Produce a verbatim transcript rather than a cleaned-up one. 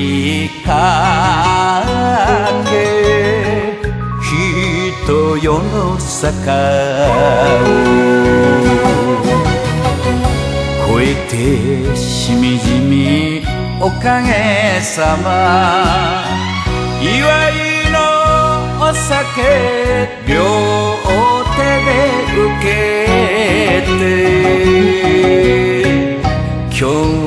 いかけ人世の坂を越えてしみじみおかげさま祝いのお酒両手で受けて今日